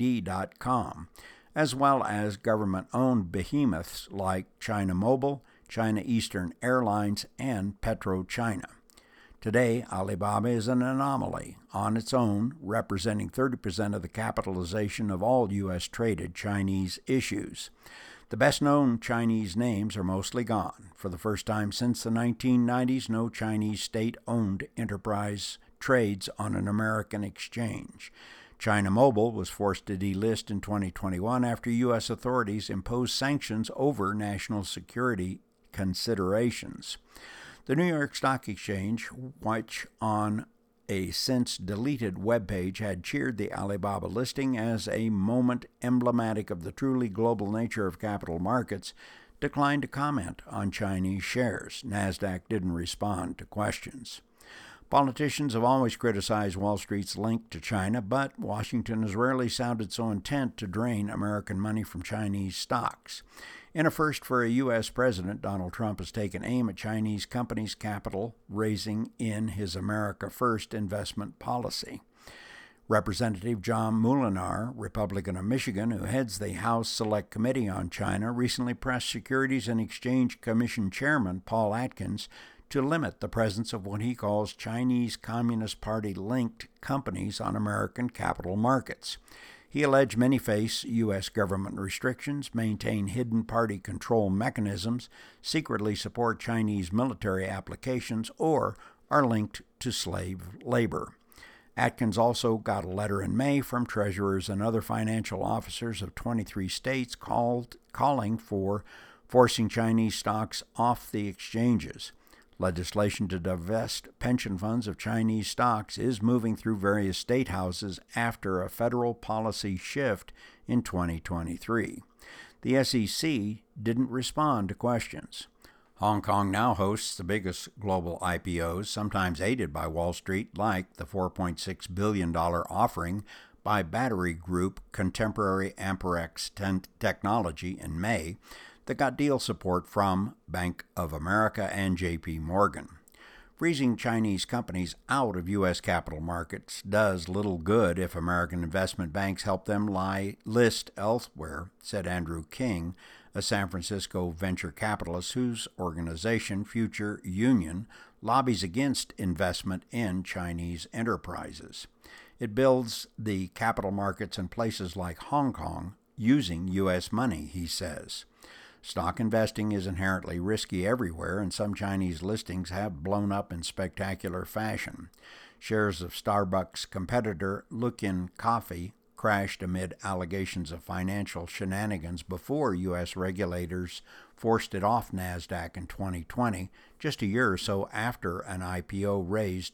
JD.com, as well as government-owned behemoths like China Mobile, China Eastern Airlines, and PetroChina. Today, Alibaba is an anomaly on its own, representing 30% of the capitalization of all U.S.-traded Chinese issues. The best-known Chinese names are mostly gone. For the first time since the 1990s, no Chinese state-owned enterprise trades on an American exchange. China Mobile was forced to delist in 2021 after U.S. authorities imposed sanctions over national security considerations. The New York Stock Exchange, which on a since-deleted webpage had cheered the Alibaba listing as a moment emblematic of the truly global nature of capital markets, declined to comment on Chinese shares. NASDAQ didn't respond to questions. Politicians have always criticized Wall Street's link to China, but Washington has rarely sounded so intent to drain American money from Chinese stocks. In a first for a U.S. president, Donald Trump has taken aim at Chinese companies' capital raising in his America First investment policy. Representative John Moolenaar, Republican of Michigan, who heads the House Select Committee on China, recently pressed Securities and Exchange Commission Chairman Paul Atkins to limit the presence of what he calls Chinese Communist Party-linked companies on American capital markets. He alleged many face U.S. government restrictions, maintain hidden party control mechanisms, secretly support Chinese military applications, or are linked to slave labor. Atkins also got a letter in May from treasurers and other financial officers of 23 states calling for forcing Chinese stocks off the exchanges. Legislation to divest pension funds of Chinese stocks is moving through various state houses after a federal policy shift in 2023. The SEC didn't respond to questions. Hong Kong now hosts the biggest global IPOs, sometimes aided by Wall Street, like the $4.6 billion offering by battery group Contemporary Amperex Technology in May, that got deal support from Bank of America and J.P. Morgan. Freezing Chinese companies out of U.S. capital markets does little good if American investment banks help them list elsewhere, said Andrew King, a San Francisco venture capitalist whose organization, Future Union, lobbies against investment in Chinese enterprises. It builds the capital markets in places like Hong Kong using U.S. money, he says. Stock investing is inherently risky everywhere, and some Chinese listings have blown up in spectacular fashion. Shares of Starbucks competitor Luckin Coffee crashed amid allegations of financial shenanigans before U.S. regulators forced it off NASDAQ in 2020, just a year or so after an IPO raised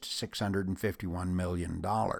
$651 million.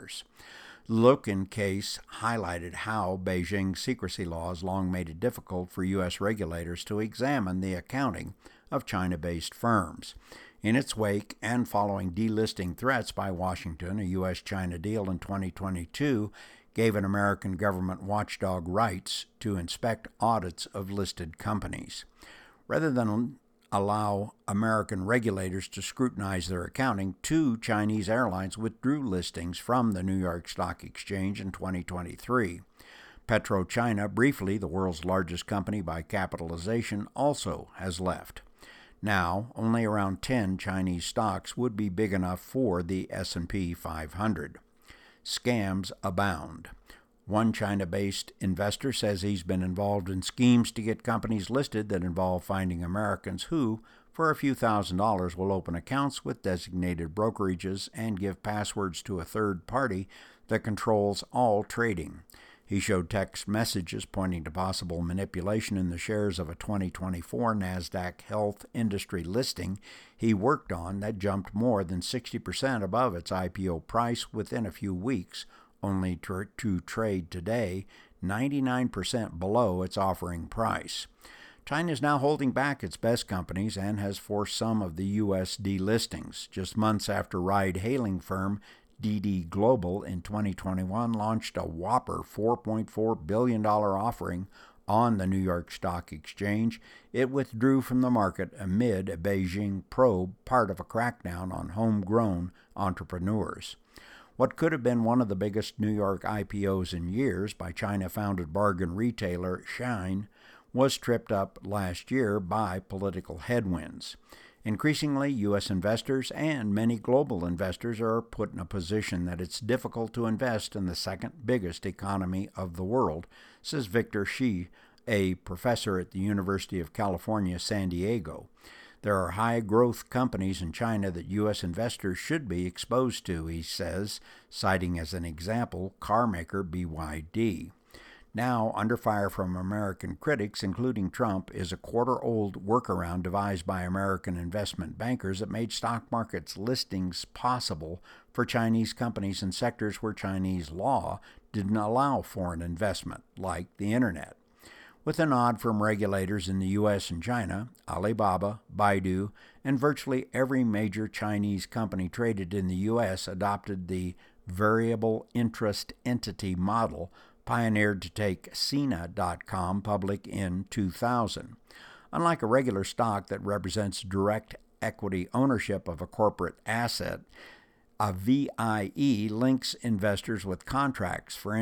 Luckin case highlighted how Beijing's secrecy laws long made it difficult for U.S. regulators to examine the accounting of China-based firms. In its wake, and following delisting threats by Washington, a U.S.-China deal in 2022 gave an American government watchdog rights to inspect audits of listed companies. Rather than allow American regulators to scrutinize their accounting, 2 Chinese airlines withdrew listings from the New York Stock Exchange in 2023. PetroChina, briefly the world's largest company by capitalization, also has left. Now, only around 10 Chinese stocks would be big enough for the S&P 500. Scams abound. One China-based investor says he's been involved in schemes to get companies listed that involve finding Americans who, for a few $1,000s will open accounts with designated brokerages and give passwords to a third party that controls all trading. He showed text messages pointing to possible manipulation in the shares of a 2024 NASDAQ health industry listing he worked on that jumped more than 60% above its IPO price within a few weeks, only to trade today 99% below its offering price. China is now holding back its best companies and has forced some of the U.S. delistings. Just months after ride-hailing firm DiDi Global in 2021 launched a whopper $4.4 billion offering on the New York Stock Exchange, it withdrew from the market amid a Beijing probe, part of a crackdown on homegrown entrepreneurs. What could have been one of the biggest New York IPOs in years by China-founded bargain retailer Shein was tripped up last year by political headwinds. Increasingly, U.S. investors and many global investors are put in a position that it's difficult to invest in the second biggest economy of the world, says Victor Shi, a professor at the University of California, San Diego. There are high-growth companies in China that U.S. investors should be exposed to, he says, citing as an example car maker BYD. Now under fire from American critics, including Trump, is a quarter-old workaround devised by American investment bankers that made stock markets listings possible for Chinese companies in sectors where Chinese law didn't allow foreign investment, like the Internet. With a nod from regulators in the U.S. and China, Alibaba, Baidu, and virtually every major Chinese company traded in the U.S. adopted the variable interest entity model pioneered to take Sina.com public in 2000. Unlike a regular stock that represents direct equity ownership of a corporate asset, a VIE links investors with contracts, for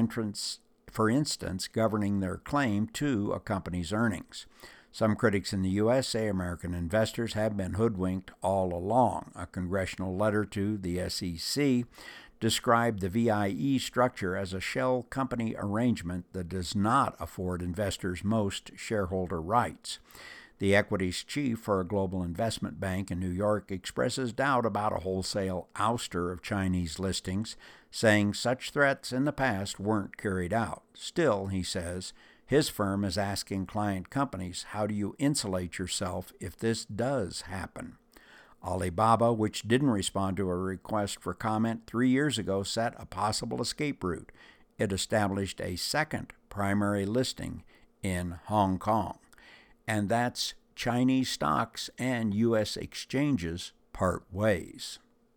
instance, governing their claim to a company's earnings. Some critics in the U.S. say American investors have been hoodwinked all along. A congressional letter to the SEC described the VIE structure as a shell company arrangement that does not afford investors most shareholder rights. The equities chief for a global investment bank in New York expresses doubt about a wholesale ouster of Chinese listings, saying such threats in the past weren't carried out. Still, he says, his firm is asking client companies, how do you insulate yourself if this does happen? Alibaba, which didn't respond to a request for comment 3 years ago, set a possible escape route. It established a second primary listing in Hong Kong. And that's Chinese stocks and U.S. exchanges part ways.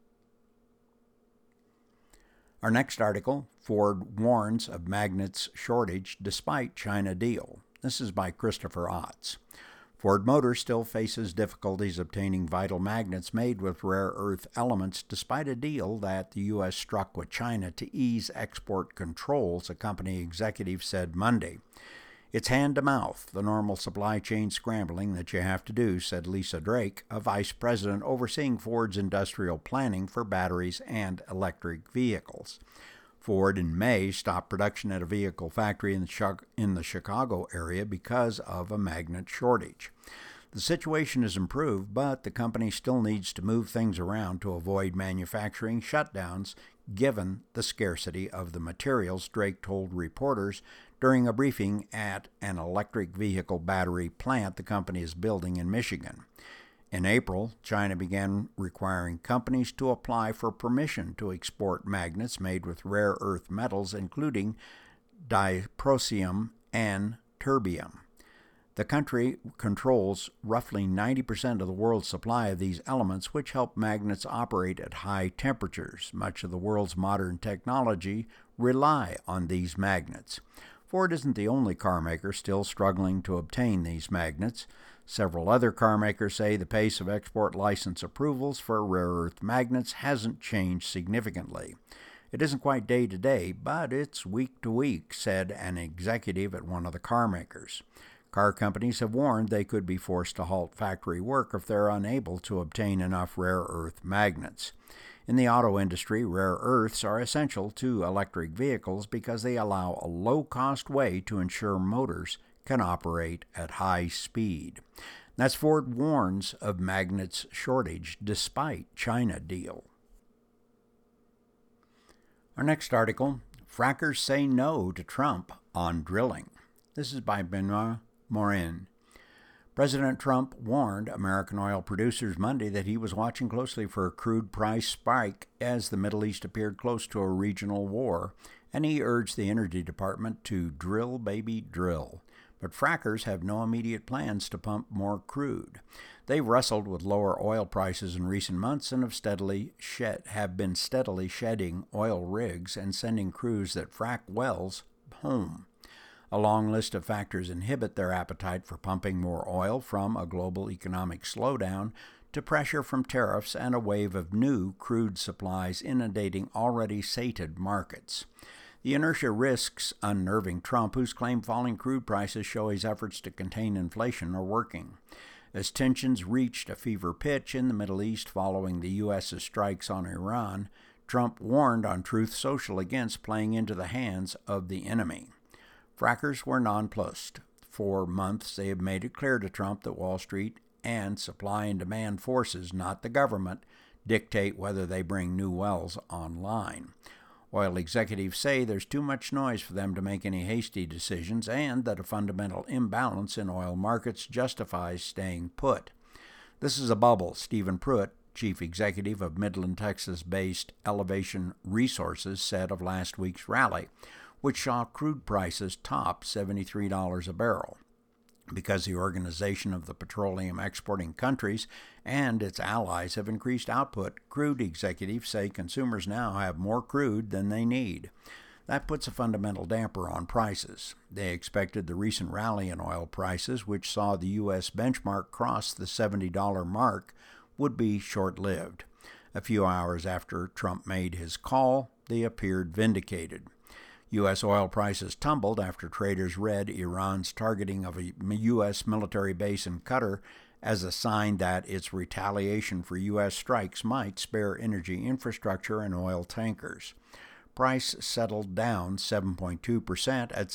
Our next article, Ford warns of magnets shortage despite China deal. This is by Christopher Otts. Ford Motors still faces difficulties obtaining vital magnets made with rare earth elements despite a deal that the U.S. struck with China to ease export controls, a company executive said Monday. It's hand-to-mouth, the normal supply chain scrambling that you have to do, said Lisa Drake, a vice president overseeing Ford's industrial planning for batteries and electric vehicles. Ford in May stopped production at a vehicle factory in the Chicago area because of a magnet shortage. The situation has improved, but the company still needs to move things around to avoid manufacturing shutdowns given the scarcity of the materials, Drake told reporters during a briefing at an electric vehicle battery plant the company is building in Michigan. In April, China began requiring companies to apply for permission to export magnets made with rare earth metals, including dysprosium and terbium. The country controls roughly 90% of the world's supply of these elements, which help magnets operate at high temperatures. Much of the world's modern technology rely on these magnets. Ford isn't the only car maker still struggling to obtain these magnets. Several other car makers say the pace of export license approvals for rare earth magnets hasn't changed significantly. It isn't quite day to day, but it's week to week, said an executive at one of the car makers. Car companies have warned they could be forced to halt factory work if they're unable to obtain enough rare earth magnets. In the auto industry, rare earths are essential to electric vehicles because they allow a low-cost way to ensure motors can operate at high speed. That's Ford warns of magnets shortage despite China deal. Our next article, frackers say no to Trump on drilling. This is by Benoit Morin. President Trump warned American oil producers Monday that he was watching closely for a crude price spike as the Middle East appeared close to a regional war, and he urged the Energy Department to drill, baby, drill. But frackers have no immediate plans to pump more crude. They've wrestled with lower oil prices in recent months and have been steadily shedding oil rigs and sending crews that frack wells home. A long list of factors inhibit their appetite for pumping more oil, from a global economic slowdown to pressure from tariffs and a wave of new crude supplies inundating already sated markets. The inertia risks unnerving Trump, whose claimed falling crude prices show his efforts to contain inflation are working. As tensions reached a fever pitch in the Middle East following the U.S.'s strikes on Iran, Trump warned on Truth Social against playing into the hands of the enemy. Frackers were nonplussed. For months, they have made it clear to Trump that Wall Street and supply and demand forces, not the government, dictate whether they bring new wells online. Oil executives say there's too much noise for them to make any hasty decisions, and that a fundamental imbalance in oil markets justifies staying put. This is a bubble, Stephen Pruitt, chief executive of Midland, Texas-based Elevation Resources, said of last week's rally, which saw crude prices top $73 a barrel. Because the Organization of the Petroleum Exporting Countries and its allies have increased output, crude executives say consumers now have more crude than they need. That puts a fundamental damper on prices. They expected the recent rally in oil prices, which saw the U.S. benchmark cross the $70 mark, would be short-lived. A few hours after Trump made his call, they appeared vindicated. U.S. oil prices tumbled after traders read Iran's targeting of a U.S. military base in Qatar as a sign that its retaliation for U.S. strikes might spare energy infrastructure and oil tankers. Price settled down 7.2% at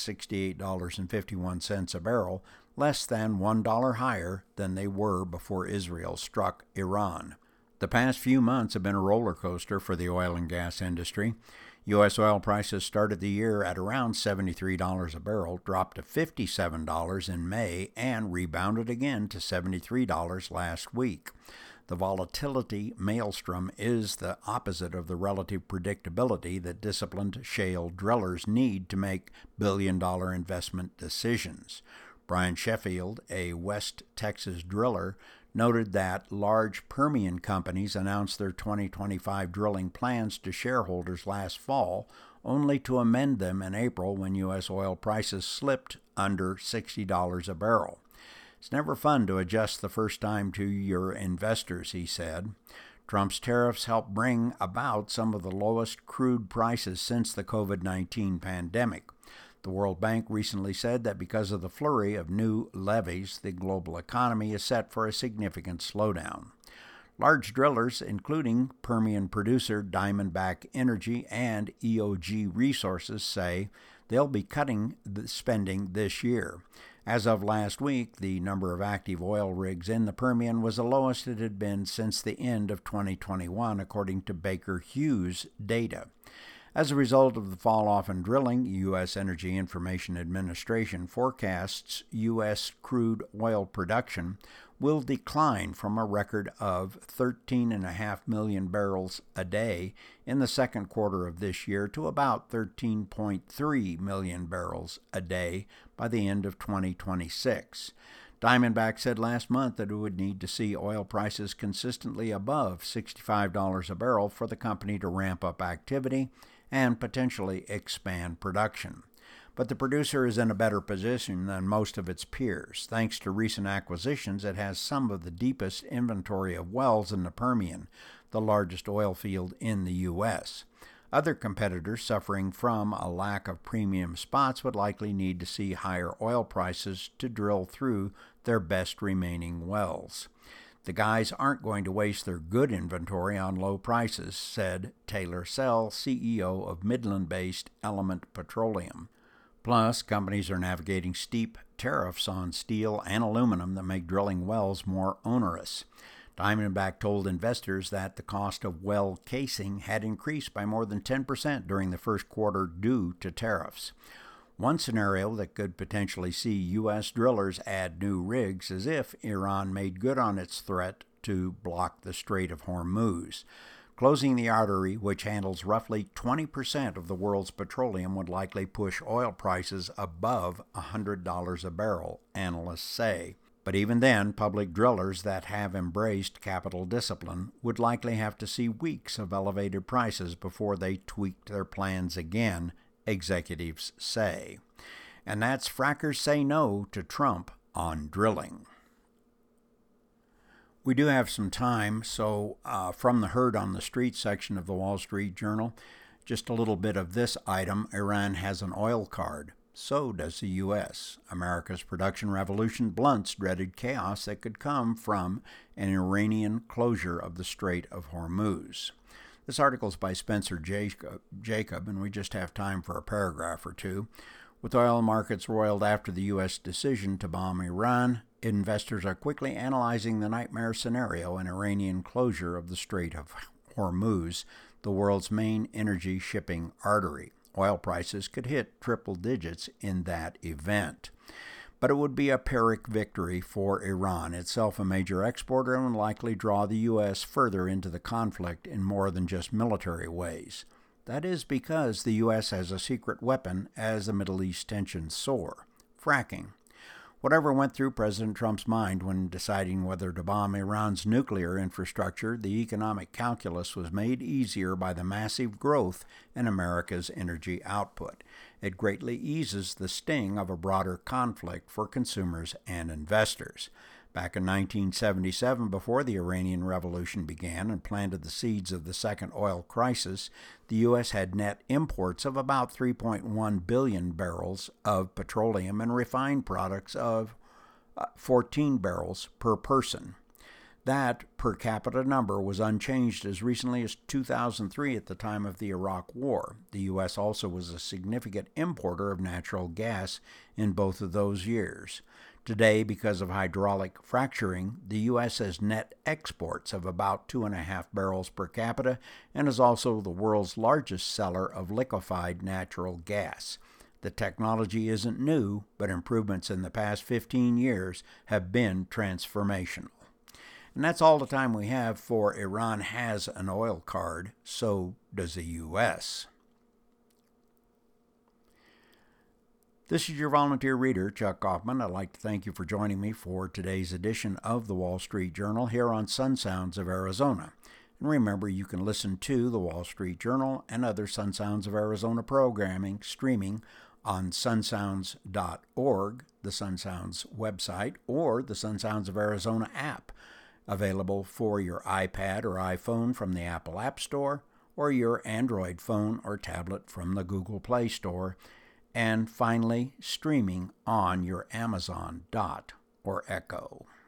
$68.51 a barrel, less than $1 higher than they were before Israel struck Iran. The past few months have been a roller coaster for the oil and gas industry. U.S. oil prices started the year at around $73 a barrel, dropped to $57 in May, and rebounded again to $73 last week. The volatility maelstrom is the opposite of the relative predictability that disciplined shale drillers need to make billion-dollar investment decisions. Brian Sheffield, a West Texas driller, noted that large Permian companies announced their 2025 drilling plans to shareholders last fall, only to amend them in April when U.S. oil prices slipped under $60 a barrel. It's never fun to adjust the first time to your investors, he said. Trump's tariffs helped bring about some of the lowest crude prices since the COVID-19 pandemic. The World Bank recently said that because of the flurry of new levies, the global economy is set for a significant slowdown. Large drillers, including Permian producer Diamondback Energy and EOG Resources, say they'll be cutting the spending this year. As of last week, the number of active oil rigs in the Permian was the lowest it had been since the end of 2021, according to Baker Hughes data. As a result of the fall-off in drilling, U.S. Energy Information Administration forecasts U.S. crude oil production will decline from a record of 13.5 million barrels a day in the second quarter of this year to about 13.3 million barrels a day by the end of 2026. Diamondback said last month that it would need to see oil prices consistently above $65 a barrel for the company to ramp up activity and potentially expand production. But the producer is in a better position than most of its peers. Thanks to recent acquisitions, it has some of the deepest inventory of wells in the Permian, the largest oil field in the U.S. Other competitors suffering from a lack of premium spots would likely need to see higher oil prices to drill through their best remaining wells. The guys aren't going to waste their good inventory on low prices, said Taylor Sell, CEO of Midland-based Element Petroleum. Plus, companies are navigating steep tariffs on steel and aluminum that make drilling wells more onerous. Diamondback told investors that the cost of well casing had increased by more than 10% during the first quarter due to tariffs. One scenario that could potentially see U.S. drillers add new rigs is if Iran made good on its threat to block the Strait of Hormuz. Closing the artery, which handles roughly 20% of the world's petroleum, would likely push oil prices above $100 a barrel, analysts say. But even then, public drillers that have embraced capital discipline would likely have to see weeks of elevated prices before they tweaked their plans again, executives say. And that's Frackers Say No to Trump on drilling. We do have some time, so from the Herd on the Street section of the Wall Street Journal, just a little bit of this item. Iran has an oil card. So does the U.S. America's production revolution blunts dreaded chaos that could come from an Iranian closure of the Strait of Hormuz. This article is by Spencer Jacob, and we just have time for a paragraph or two. With oil markets roiled after the U.S. decision to bomb Iran, investors are quickly analyzing the nightmare scenario, an Iranian closure of the Strait of Hormuz, the world's main energy shipping artery. Oil prices could hit triple digits in that event. But it would be a Pyrrhic victory for Iran, itself a major exporter, and would likely draw the U.S. further into the conflict in more than just military ways. That is because the U.S. has a secret weapon as the Middle East tensions soar: fracking. Whatever went through President Trump's mind when deciding whether to bomb Iran's nuclear infrastructure, the economic calculus was made easier by the massive growth in America's energy output. It greatly eases the sting of a broader conflict for consumers and investors. Back in 1977, before the Iranian Revolution began and planted the seeds of the second oil crisis, the U.S. had net imports of about 3.1 billion barrels of petroleum and refined products of 14 barrels per person. That per capita number was unchanged as recently as 2003 at the time of the Iraq War. The U.S. also was a significant importer of natural gas in both of those years. Today, because of hydraulic fracturing, the U.S. has net exports of about 2.5 barrels per capita and is also the world's largest seller of liquefied natural gas. The technology isn't new, but improvements in the past 15 years have been transformational. And that's all the time we have for Iran has an oil card, so does the U.S. This is your volunteer reader, Chuck Kaufman. I'd like to thank you for joining me for today's edition of the Wall Street Journal here on Sun Sounds of Arizona. And remember, you can listen to the Wall Street Journal and other Sun Sounds of Arizona programming streaming on sunsounds.org, the Sun Sounds website, or the Sun Sounds of Arizona app, available for your iPad or iPhone from the Apple App Store, or your Android phone or tablet from the Google Play Store, and finally streaming on your Amazon Dot or Echo.